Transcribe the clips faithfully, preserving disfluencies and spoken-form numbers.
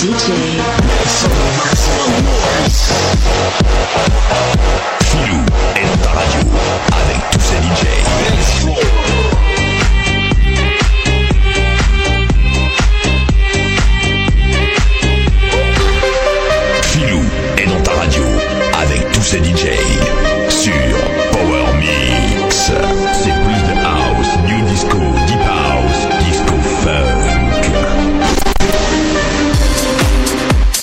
D J. Filou est dans ta radio avec tous ses D J. Filou est dans ta radio avec tous ses D J sur Power Mix. C'est plus de house, new disco, deep house, disco funk.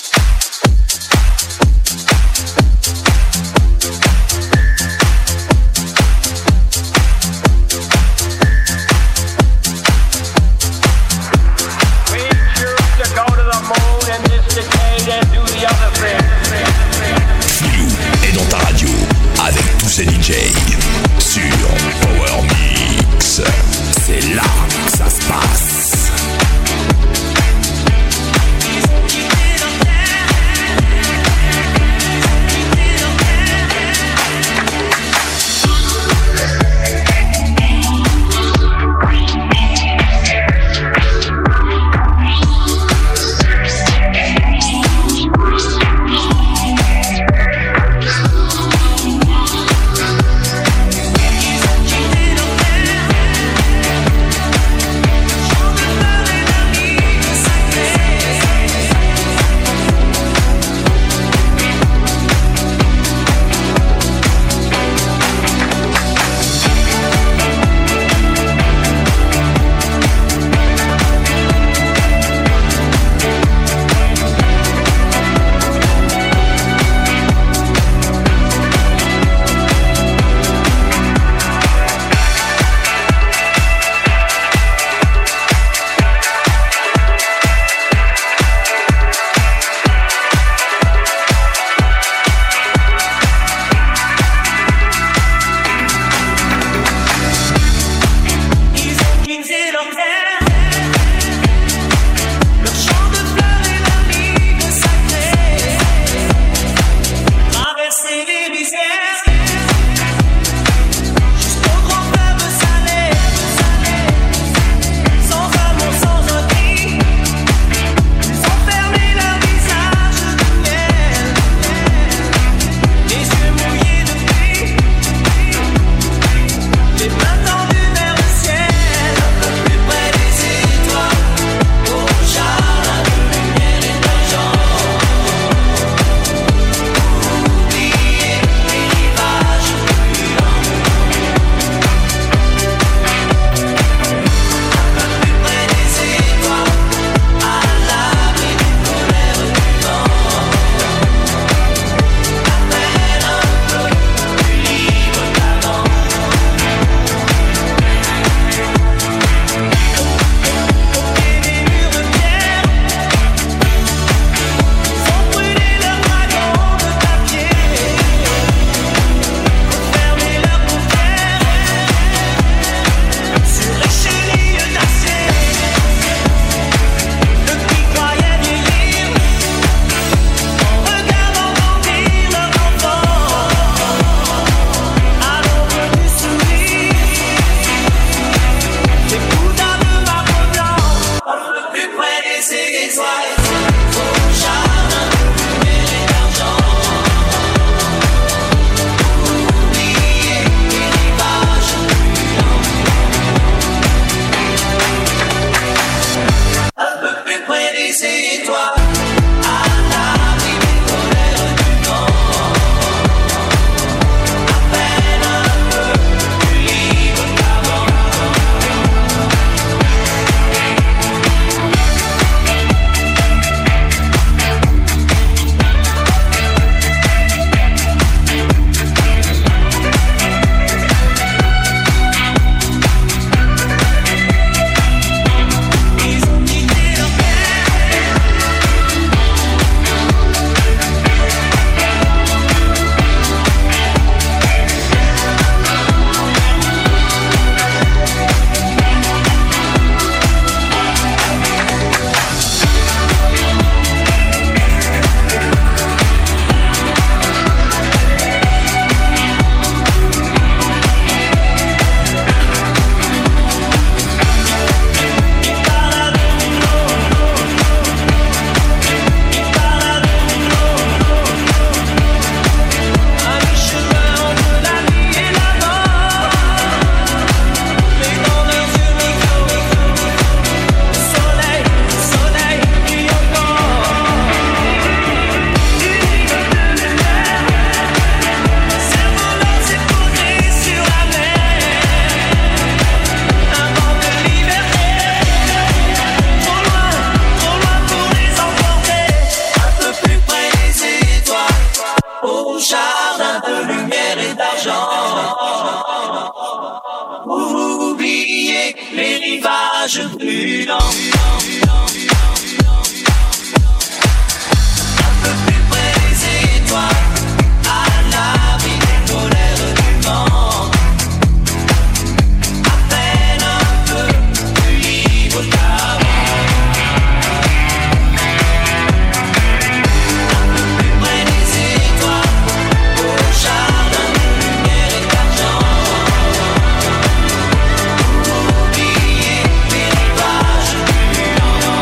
oublier les rivages brûlants. Un peu plus près des étoiles, à l'abri des colères du vent. À peine un peu plus libre qu'avant. Un peu plus près des étoiles, au jardin de lumière et d'argent. Oublier les rivages brûlants.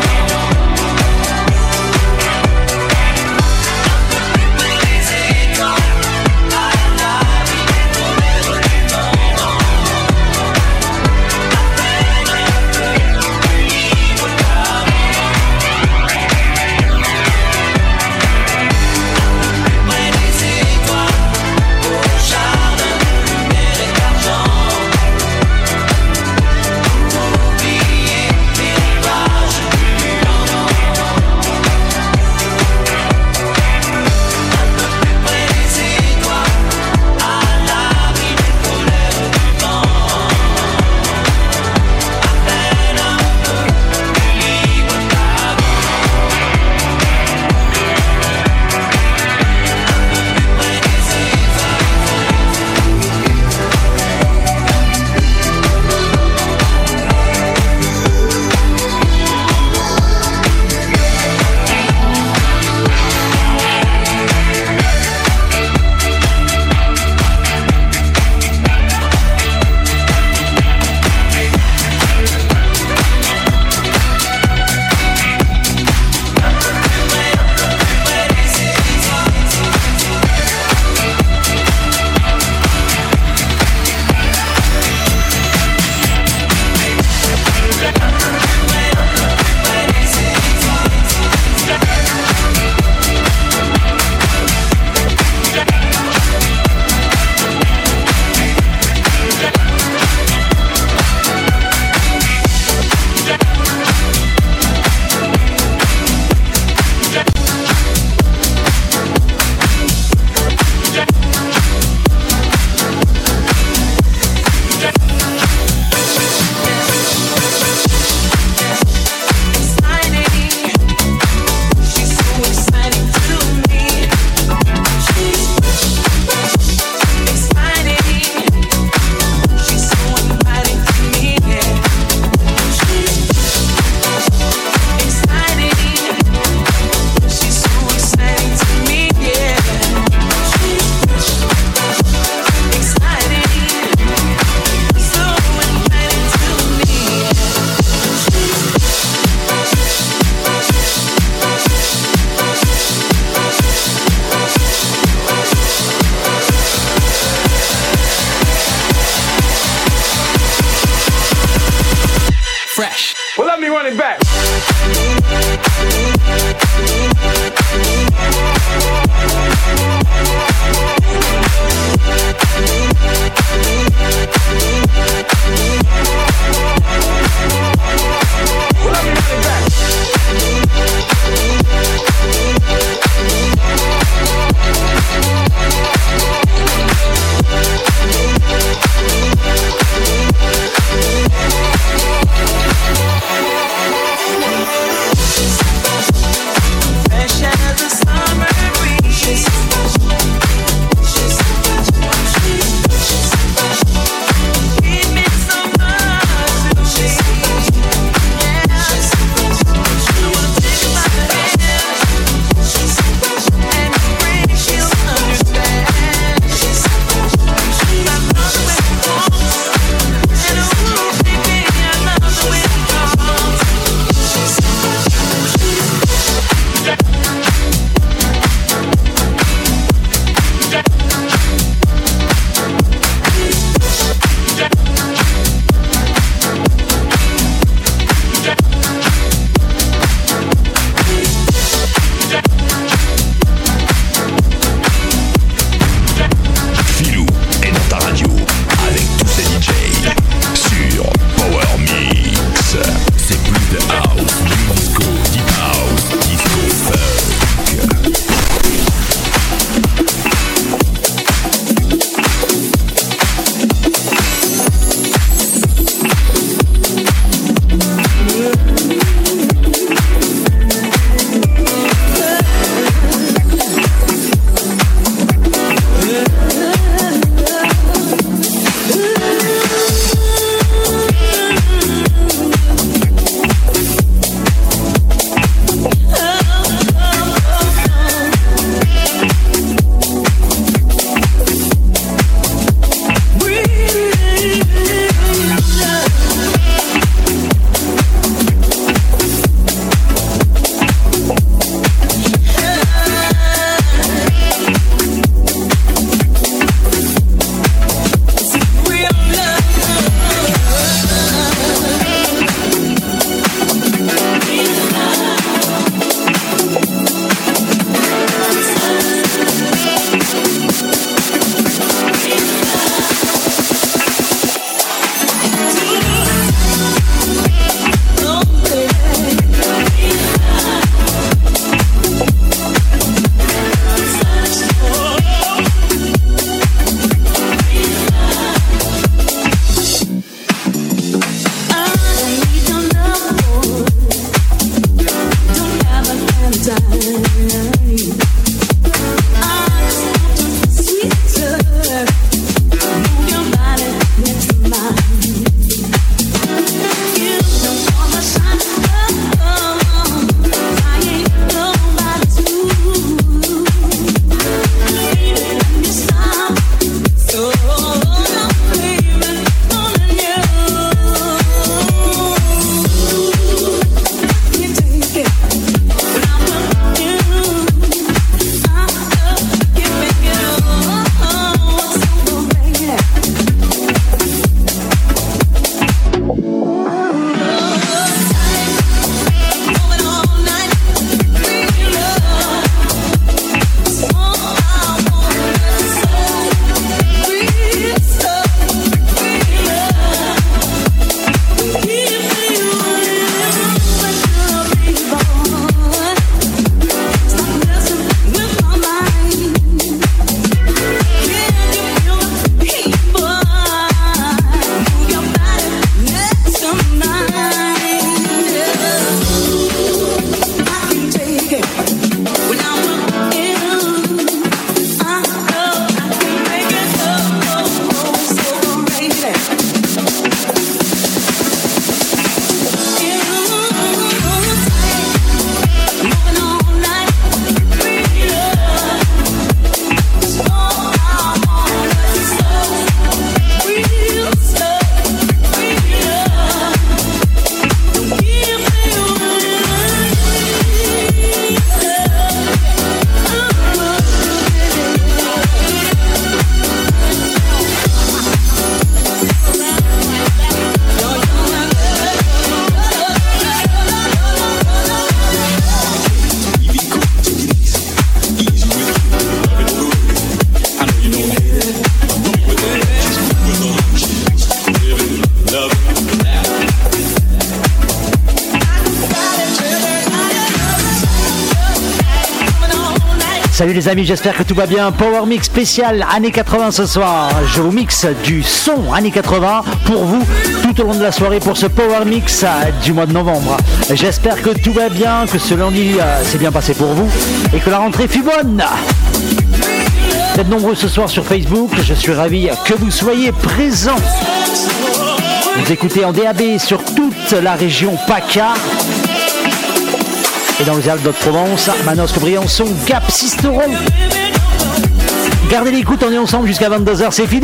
Well, let me run it back. Well, let me run it back. Salut les amis, j'espère que tout va bien. Power Mix spécial années quatre-vingts ce soir. Je vous mixe du son années quatre-vingts pour vous tout au long de la soirée pour ce Power Mix du mois de novembre. J'espère que tout va bien, que ce lundi euh, s'est bien passé pour vous et que la rentrée fut bonne. Vous êtes nombreux ce soir sur Facebook, je suis ravi que vous soyez présents. Vous écoutez en D A B sur toute la région PACA. Et dans les Alpes d'Haute-Provence, Manosque, Briançon, Gap, Sisteron. Gardez l'écoute, on est ensemble jusqu'à vingt-deux heures, c'est fini.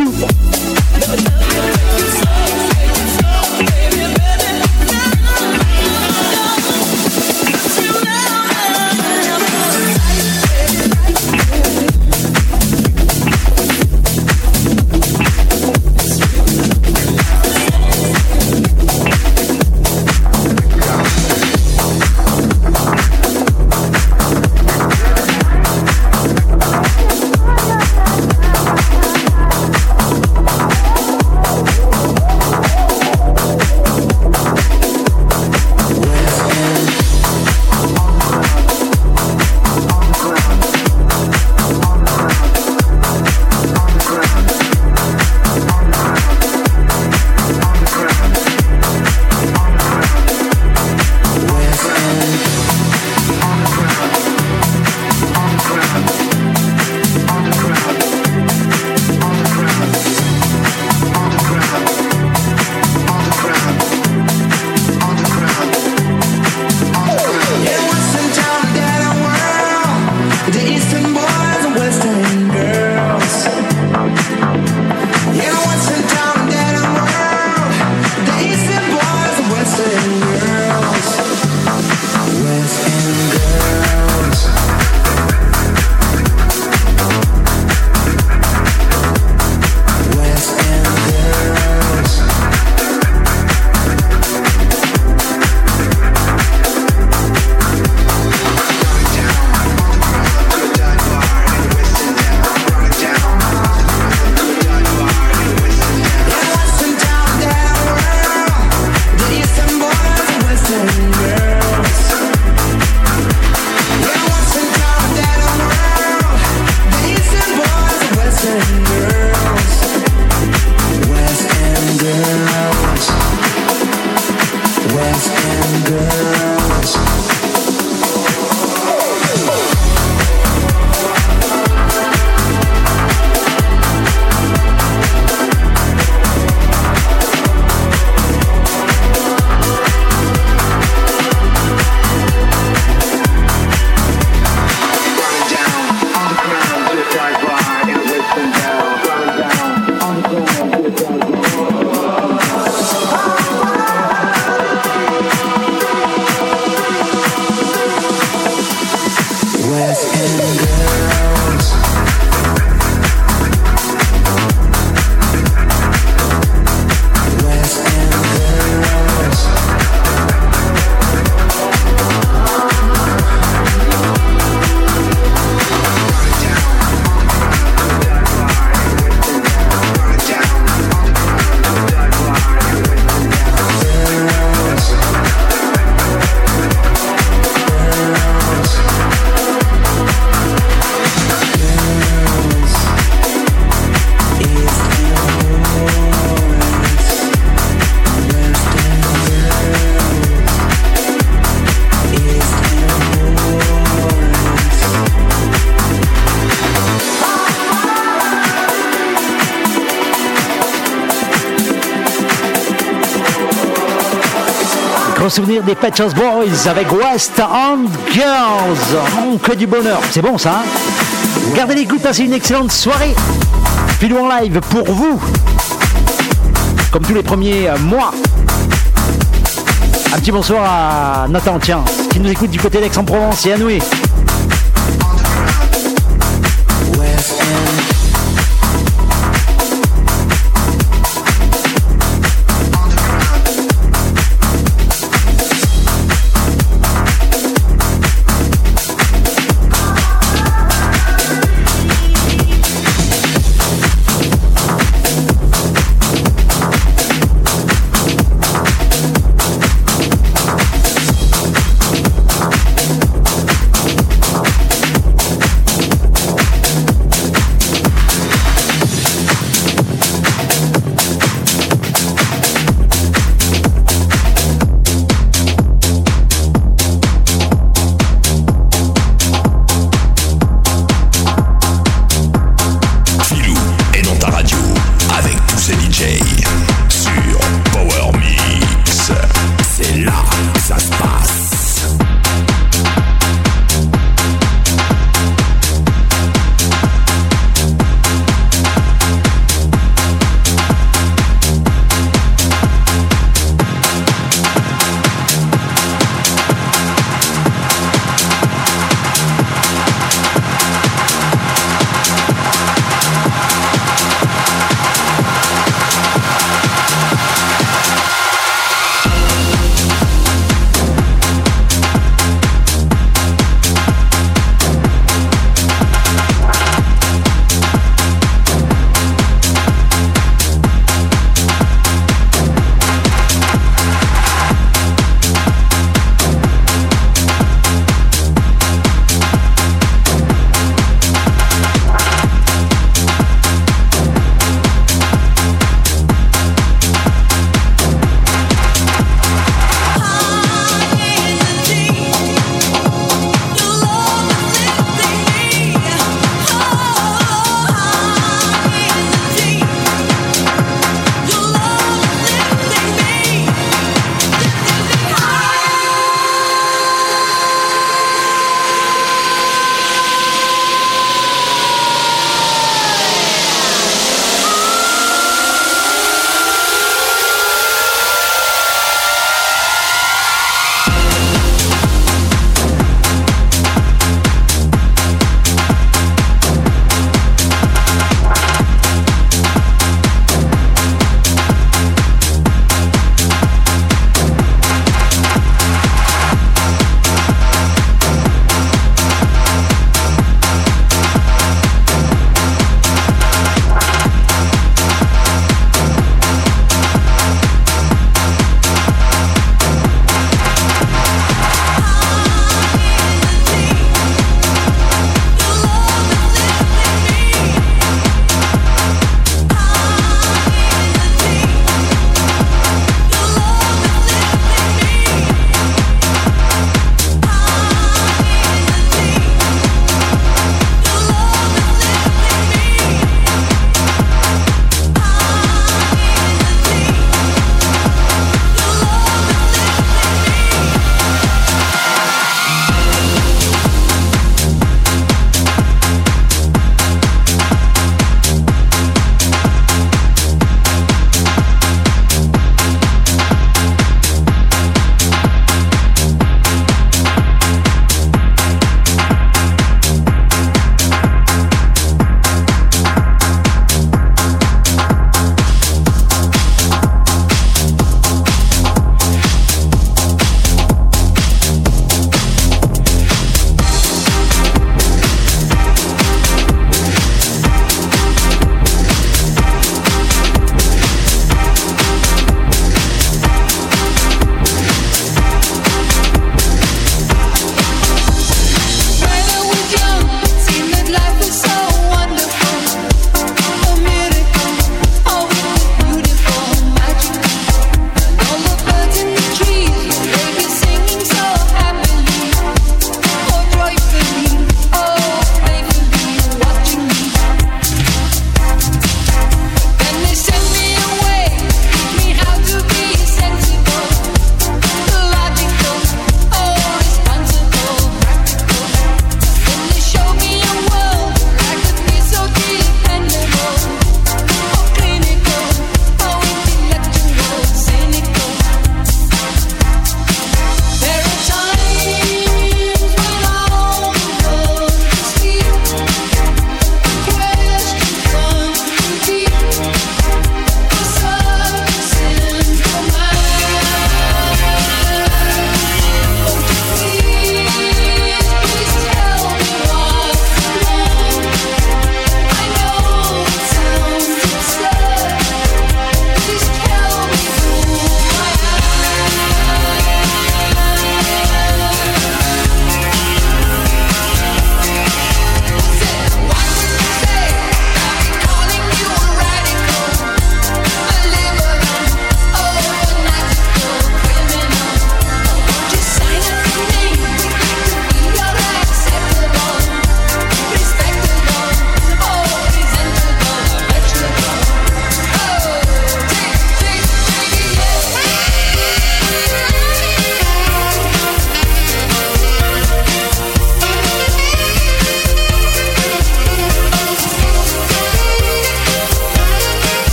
Souvenir des Pet Shop Boys avec West End Girls. Oh, que du bonheur, c'est bon ça hein. Gardez l'écoute, passez une excellente soirée. Filou en live pour vous, comme tous les premiers mois. Un petit bonsoir à Nathan, tiens, qui nous écoute du côté d'Aix-en-Provence et à Noué.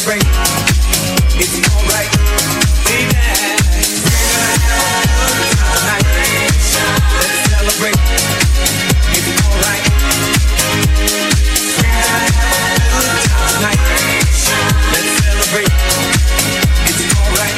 celebrate. It's alright. We dance. We're gonna have a good time tonight. Let's celebrate. It's alright. We're gonna have a good time tonight. Let's celebrate. It's alright.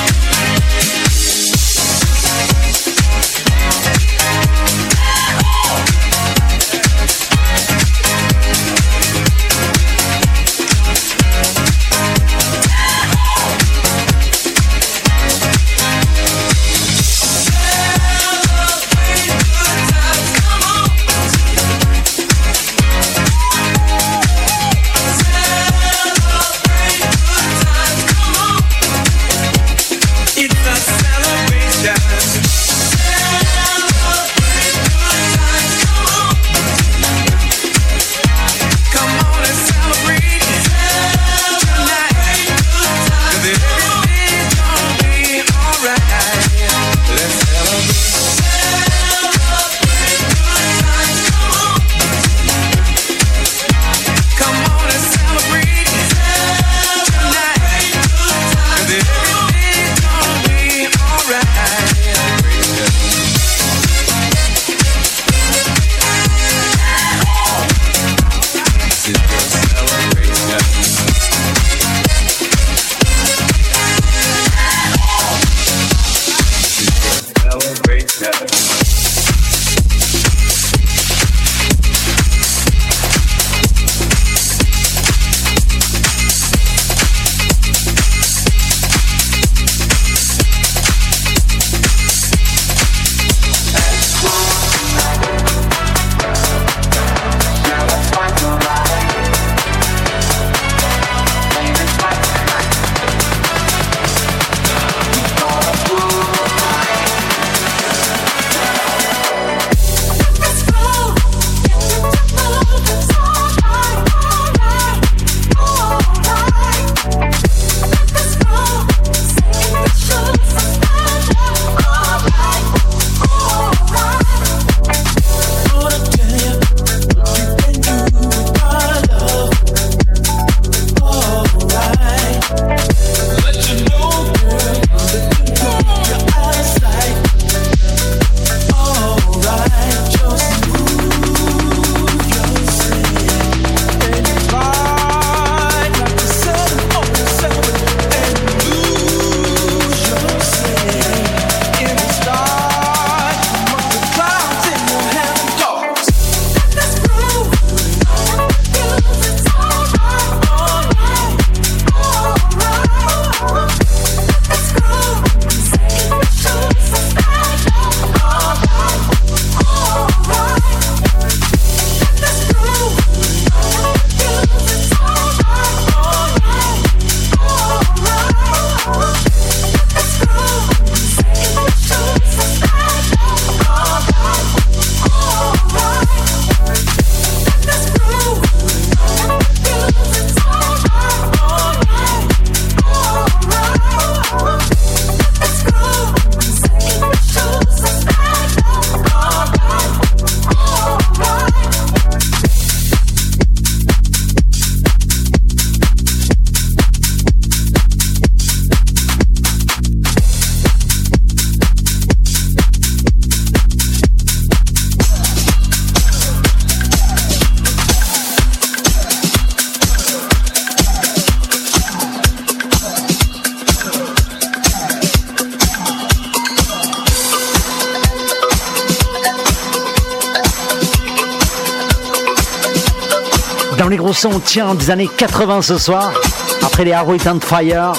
Dans les gros sons, tiens, des années quatre-vingts ce soir, après les Hard and Fire.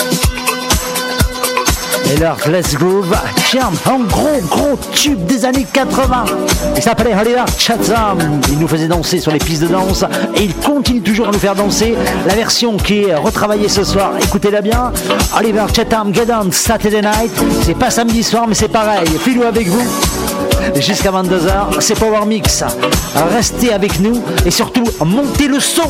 Et leur Let's Groove, tiens, un gros gros tube des années quatre-vingts. Il s'appelait Oliver Chatham. Il nous faisait danser sur les pistes de danse et il continue toujours à nous faire danser. La version qui est retravaillée ce soir, écoutez-la bien. Oliver Chatham, Get On Saturday Night. C'est pas samedi soir, mais c'est pareil. Filou avec vous jusqu'à vingt-deux heures. C'est Power Mix. Restez avec nous et surtout montez le son.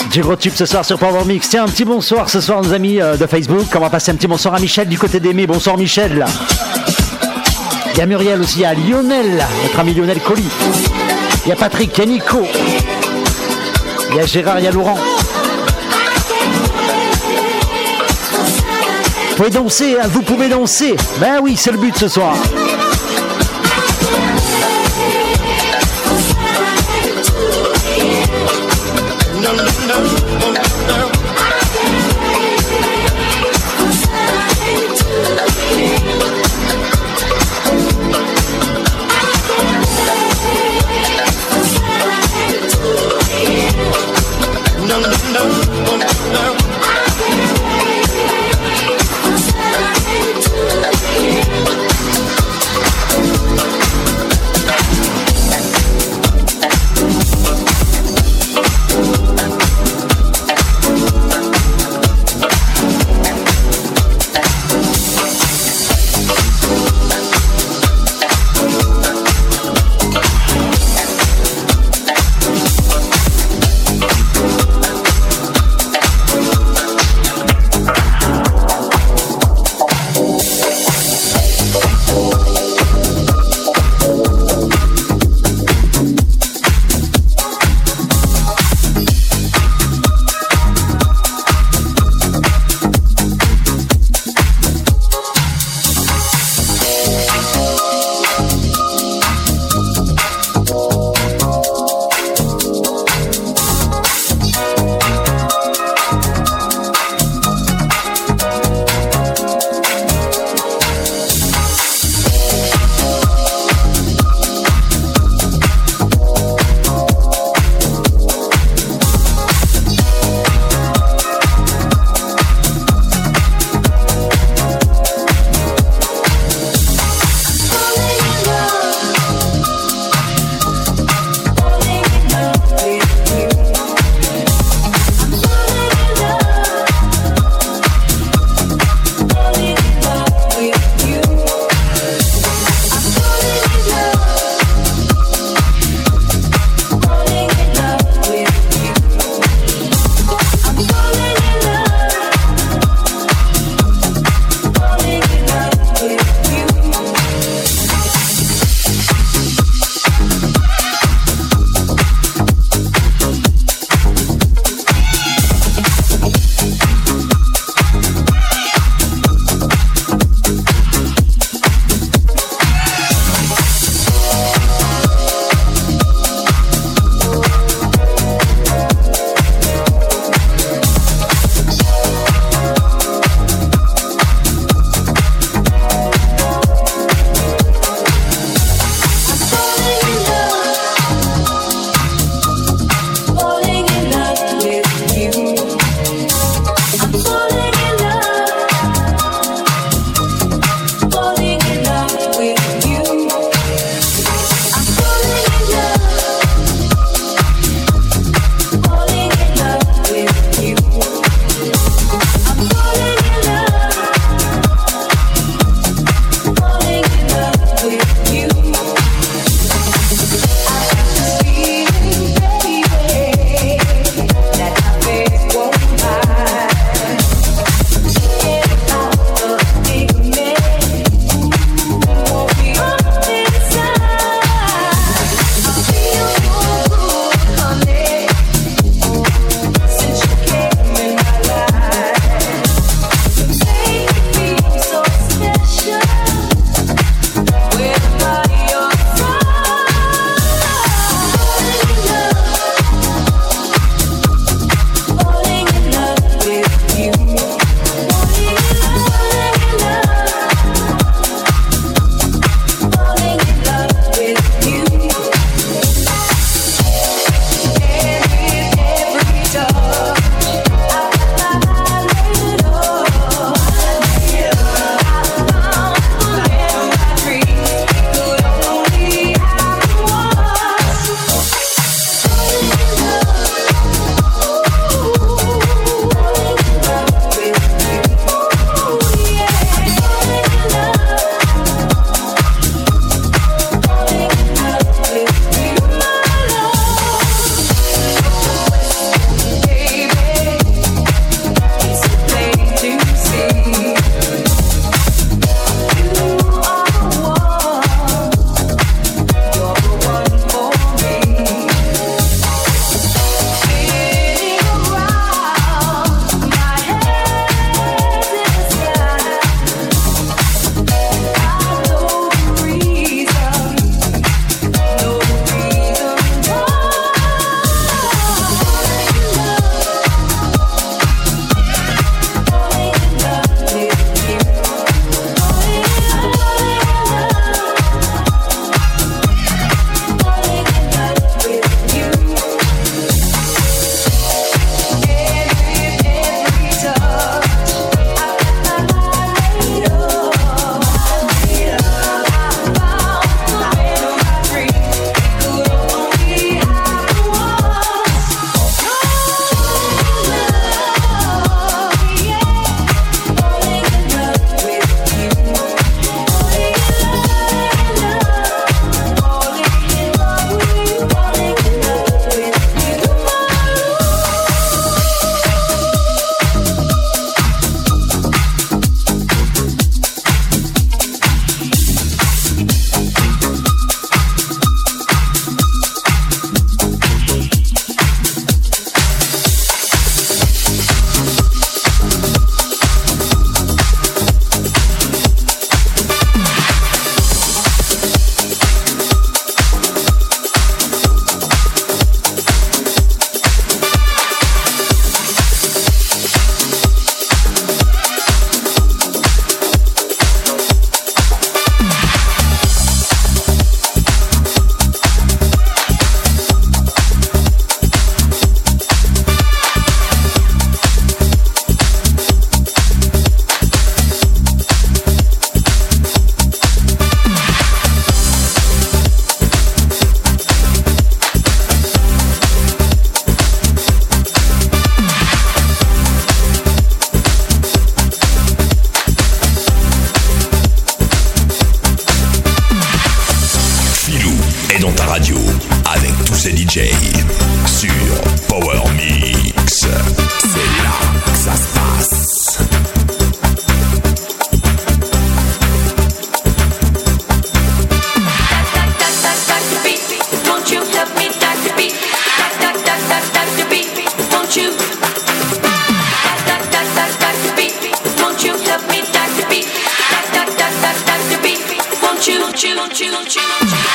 Du gros tube ce soir sur Power Mix. Tiens, un petit bonsoir ce soir nos amis euh, de Facebook. On va passer un petit bonsoir à Michel du côté d'Aimé. Bonsoir Michel. Il y a Muriel aussi, il y a Lionel, notre ami Lionel Colli. Il y a Patrick, il y a Nico. Il y a Gérard, il y a Laurent. Vous pouvez danser, hein, vous pouvez danser. Ben oui, c'est le but ce soir. No, no, no, no, no. No, no, no, no, no. est dans ta radio avec tous ces D J sur Power Mix. C'est là que ça se passe. Won't you help me start the beat? Start, start, start, start, start the beat. Won't you? Start, start, start, start, start the beat. Won't you help me start the beat? Start, start, start, start, start the beat. Won't you? Won't you? Won't you? Won't you? Won't you?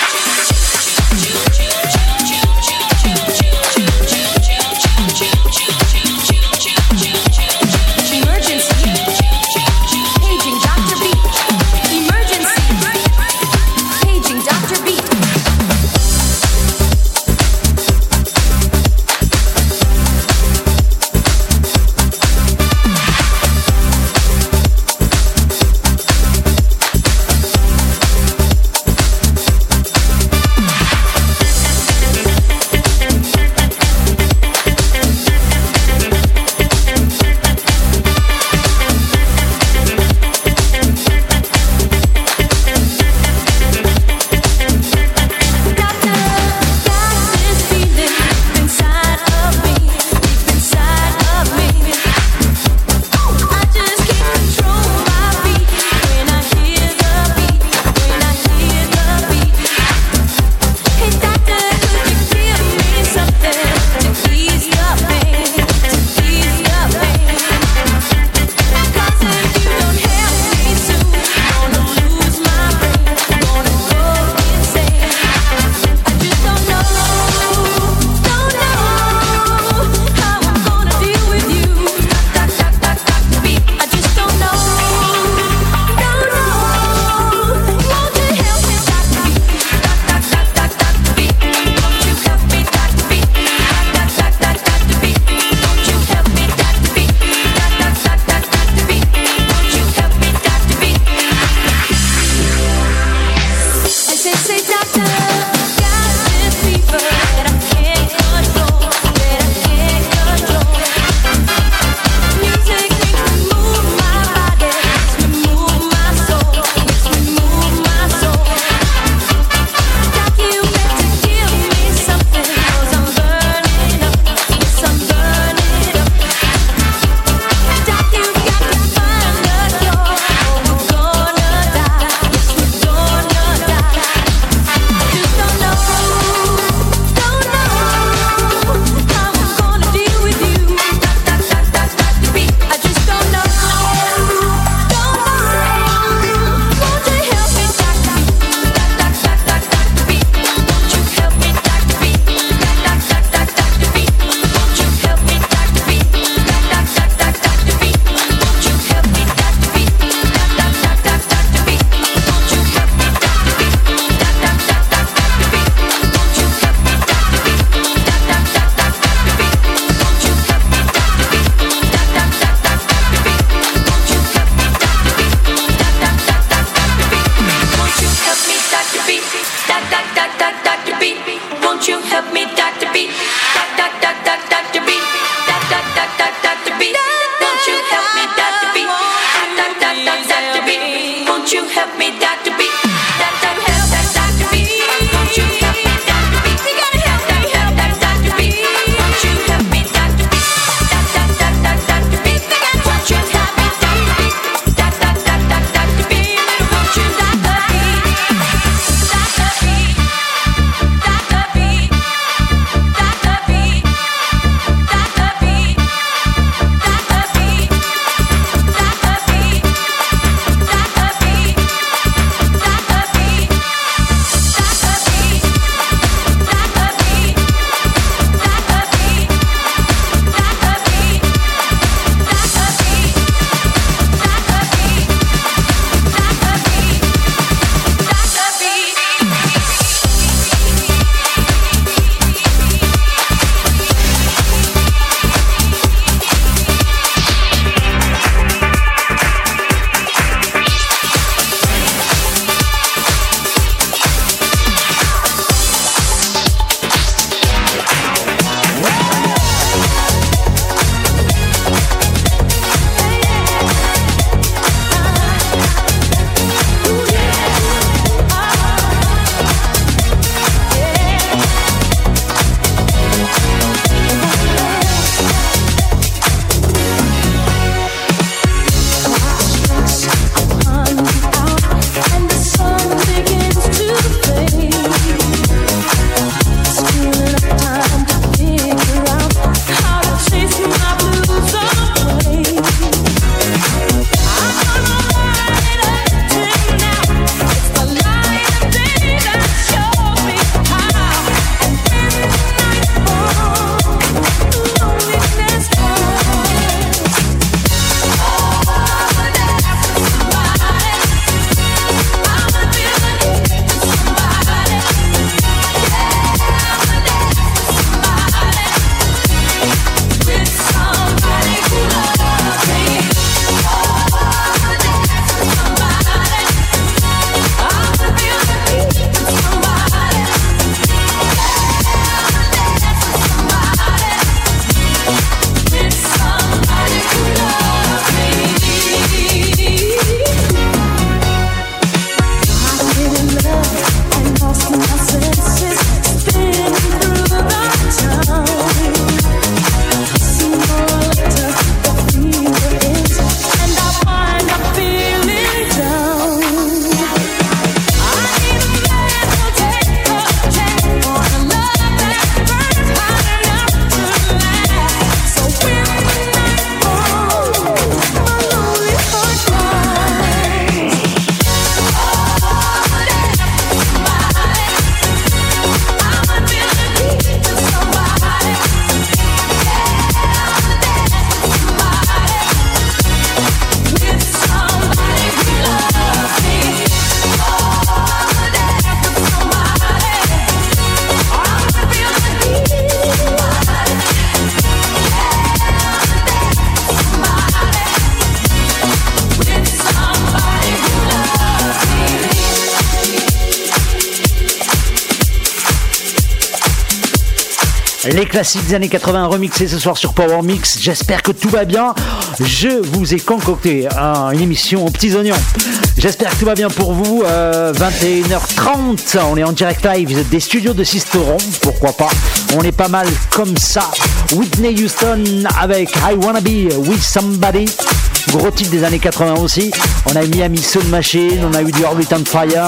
Les classiques des années quatre-vingts remixés ce soir sur Power Mix. J'espère que tout va bien. Je vous ai concocté hein, une émission aux petits oignons. J'espère que tout va bien pour vous. Euh, vingt et une heures trente, on est en direct live des studios de Sisteron. Pourquoi pas? On est pas mal comme ça. Whitney Houston avec I Wanna Be With Somebody. Gros titre des années quatre-vingts aussi. On a eu Miami Sound Machine, on a eu du Orbit on Fire.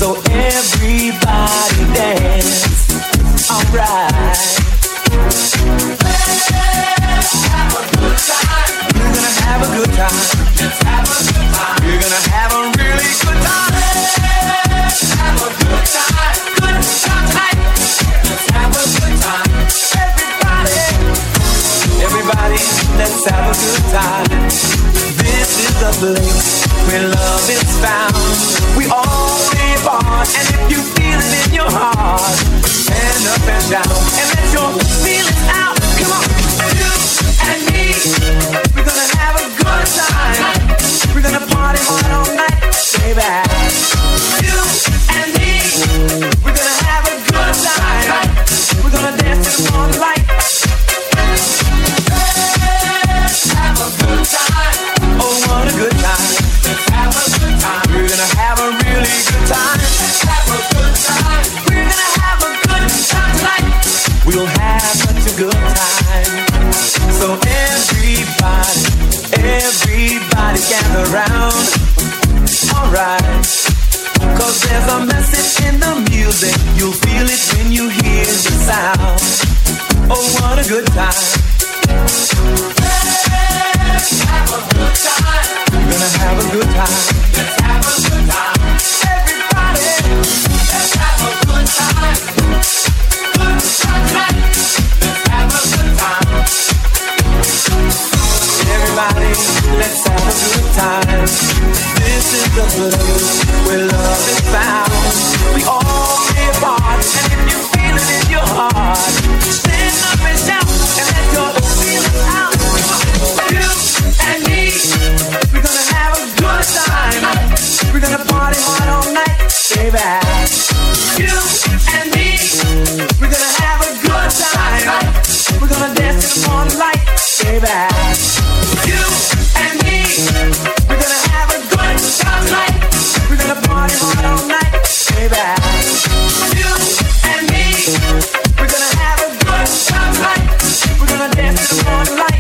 So everybody dance, alright. Let's have a good time. We're gonna have a good time. Let's have a good time. We're gonna have a really good time. Let's have a good time. Good time tonight. Let's have a good time. Everybody, everybody, let's have a good time. This is the place where love is found. We all play a part, and if you feel it in your heart, stand up and shout, and let your feelings out. Come on, you and me, we're gonna have a good time. We're gonna party hard all night, baby. You and me, we're gonna have a good time. We're gonna dance to the morning light. Let's have a good time. Oh, what a good time. Let's have a good time. We're gonna have a really good time. Let's have a good time. We're gonna have a good time tonight. We'll have such a good time. So everybody, everybody gather round. Alright. Cause there's a message in the music. You'll feel it when you hear the sound. Oh, what a good time. Let's have a good time. We're gonna have a good time. Let's have a good time. Everybody, let's have a good time. Good time tonight. Let's have a good time. Everybody, let's have a good time. This is the place where love is found. We all play a part, and if you feel it in your heart, stand up and shout, and let your feelings out. You and me, we're gonna have a good time. We're gonna party hard all night, baby. You and me, we're gonna have a good time. We're gonna dance to the morning light, baby. You and me, we're gonna have a good time tonight. We're gonna party hard all night, baby. You and me, we're gonna have a good time tonight. We're gonna dance to the morning light.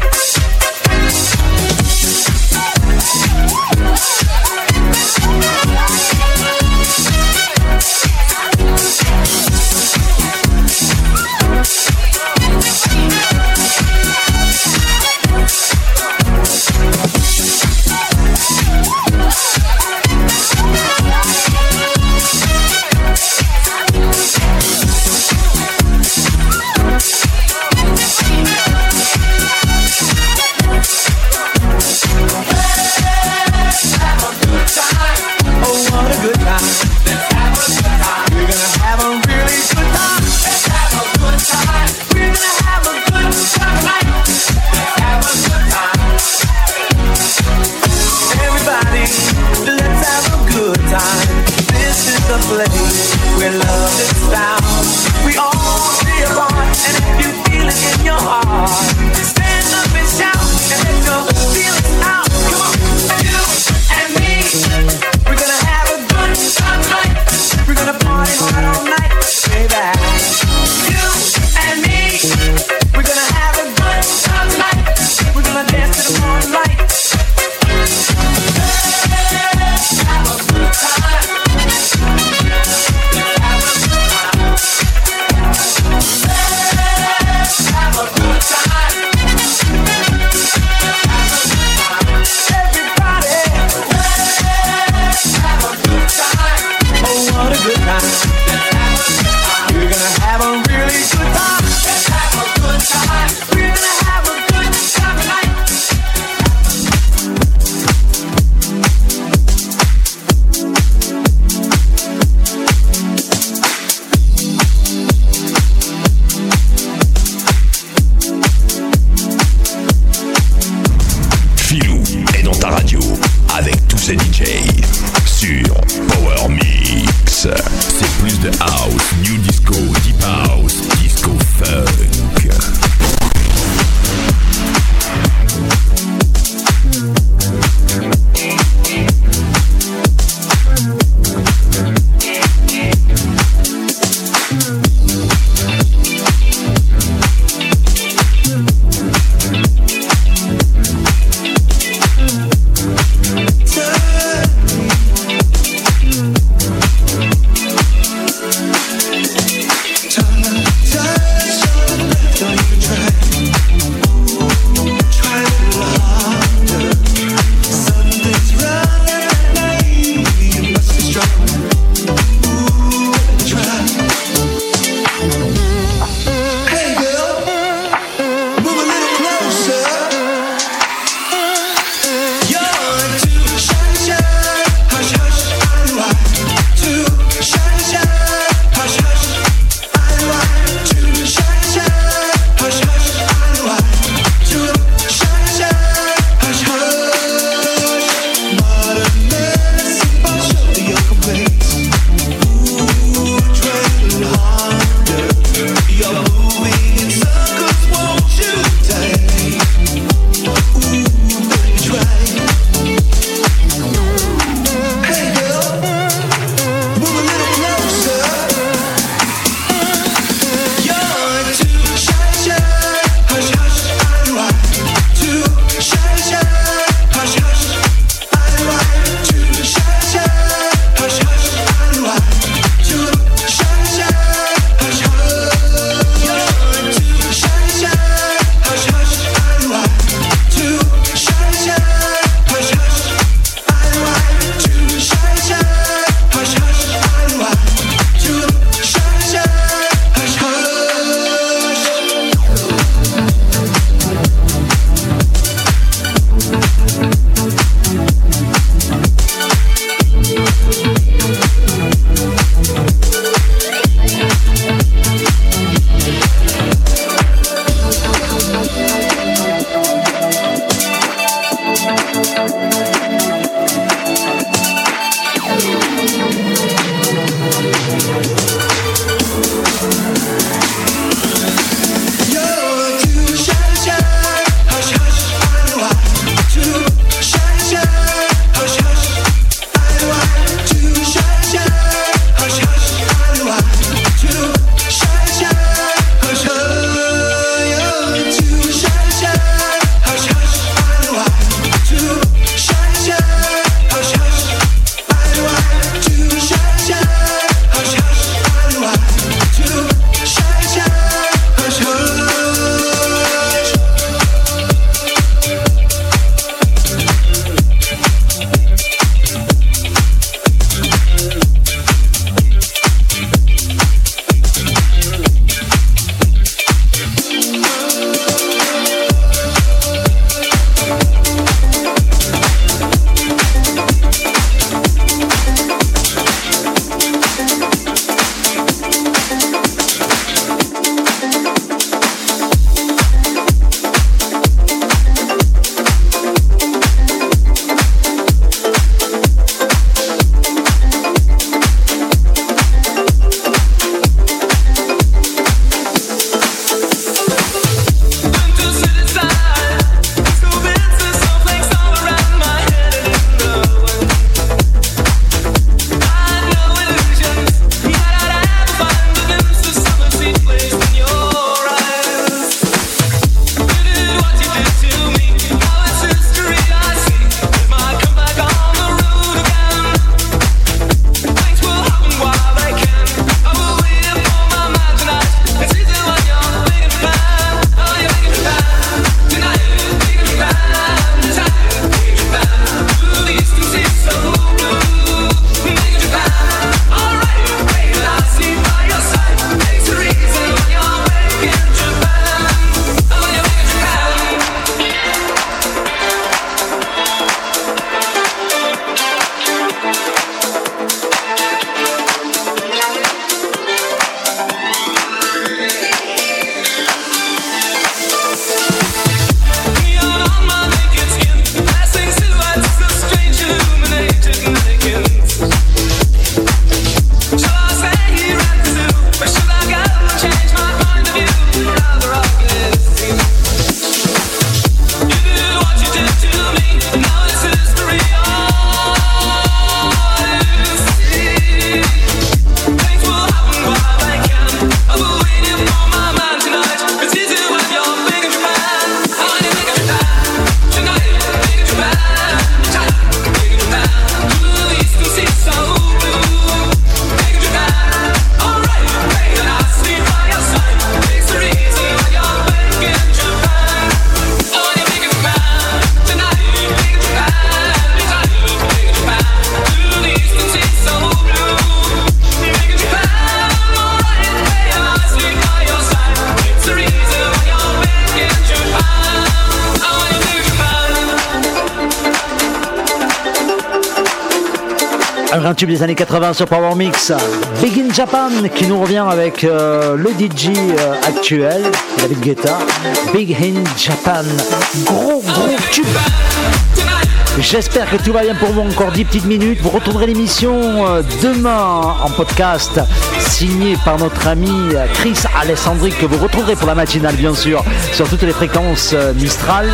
Un grand tube des années quatre-vingts sur Power Mix. Big in Japan qui nous revient avec euh, le D J euh, actuel, David Guetta. Big in Japan. Gros, gros tube. J'espère que tout va bien pour vous. Encore dix petites minutes. Vous retournerez l'émission euh, demain en podcast, signé par notre ami Chris Alessandri, que vous retrouverez pour la matinale, bien sûr, sur toutes les fréquences euh, Mistral.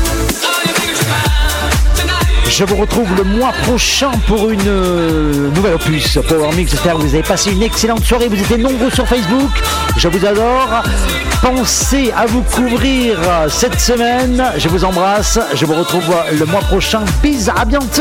Je vous retrouve le mois prochain pour une euh, nouvelle opus Power Mix. J'espère que vous avez passé une excellente soirée. Vous étiez nombreux sur Facebook. Je vous adore. Pensez à vous couvrir cette semaine. Je vous embrasse. Je vous retrouve le mois prochain. Bis, à bientôt.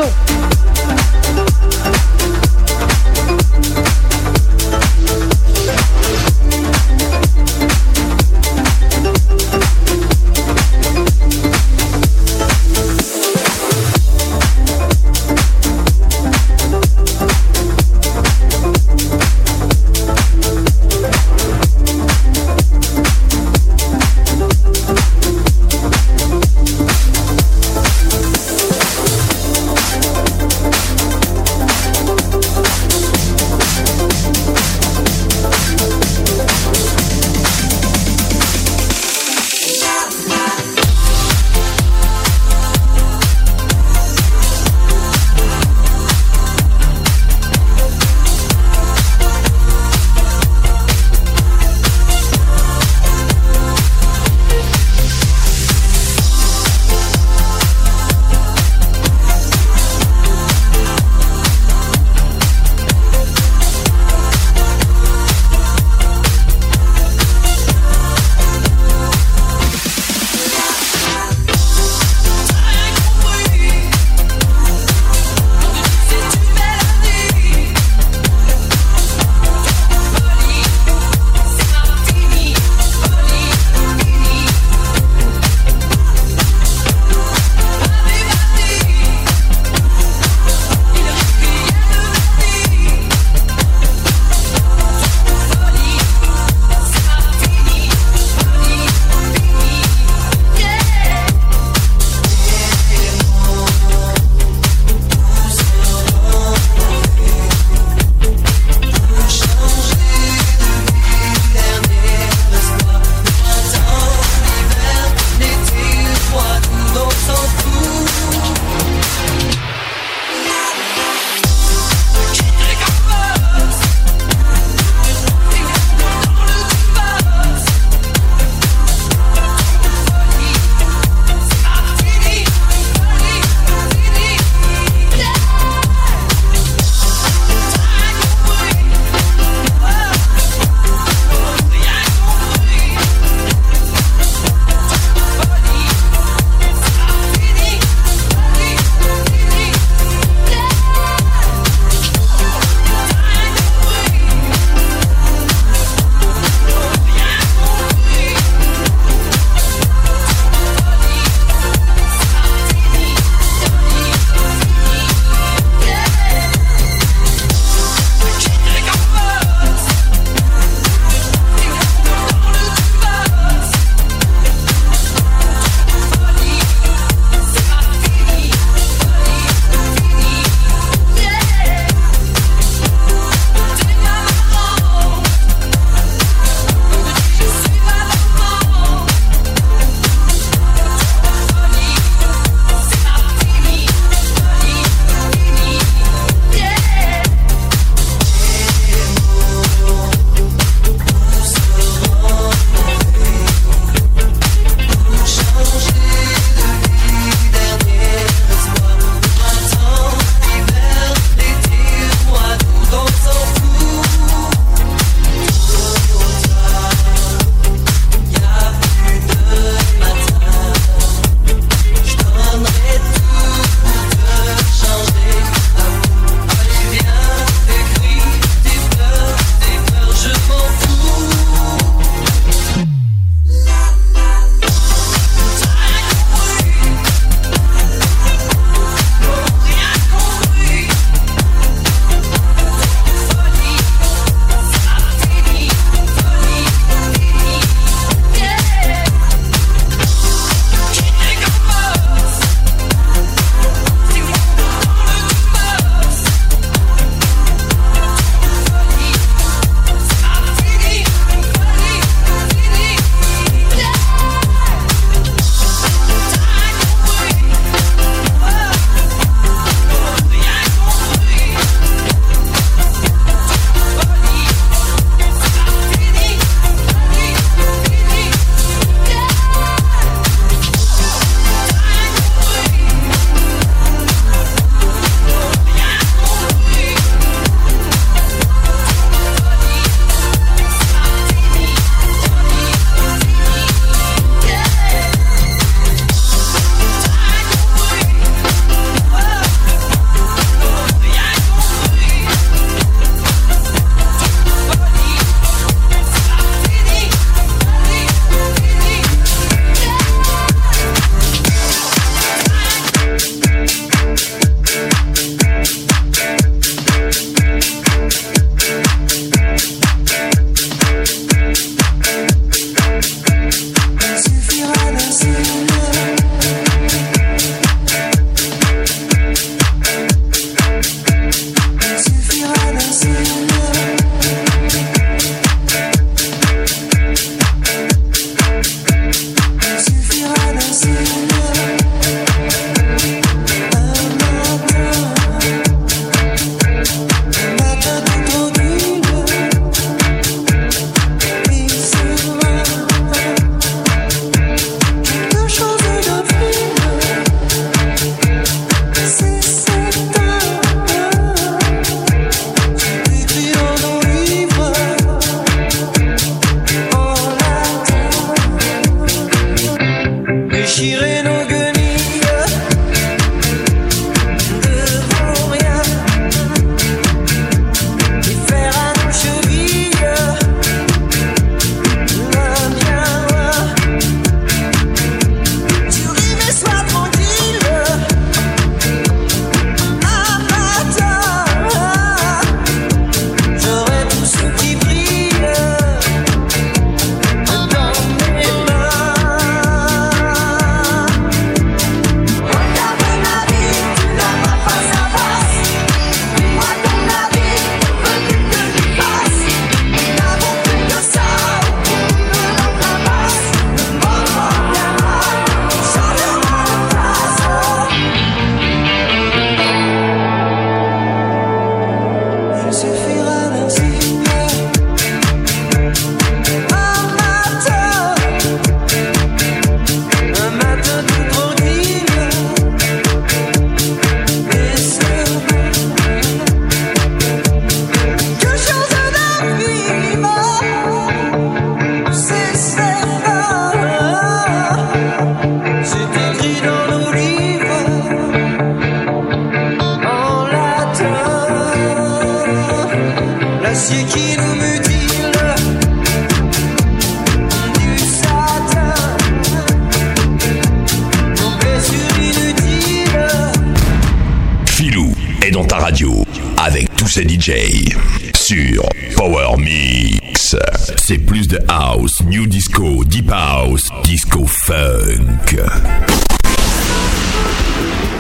Avec tous ces D J sur Power Mix. C'est plus de house, new disco, deep house, disco funk.